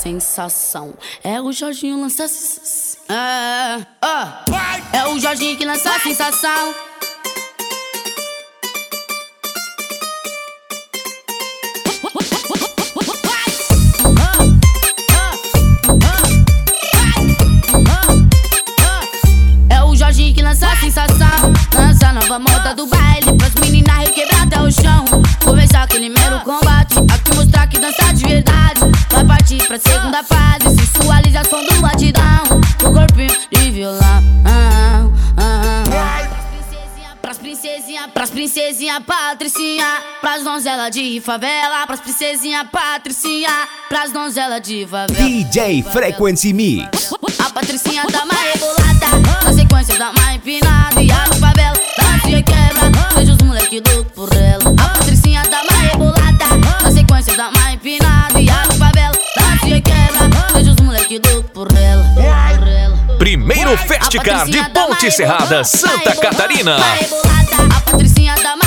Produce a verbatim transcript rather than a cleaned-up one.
sensação. É o Jorginho lança. É, é, é o Jorginho que lança a sensação. É o Jorginho que lança a sensação. Lança a nova moda do baile pras meninas requebrar até o chão. Começar aquele mero combate, aqui mostrar que dança de verdade. Vai partir pra segunda fase, sensualização do batidão. O corpinho de violão. ah, ah, ah. Pras princesinha, pras princesinha patricinha, pras donzela de favela, pras princesinha patricinha, pras donzela de favela. D J Frequency Mix. A patricinha dá uma rebolada, na sequência dá uma empinada. E a favela dança e quebra, vejo os moleque louco por ela. A patricinha dá uma rebolada, na sequência dá uma empinada. E a favela dança e quebra, vejo os moleque louco por ela, por ela. Primeiro Festicar de Ponte Serrada, Santa Catarina. A patricinha dá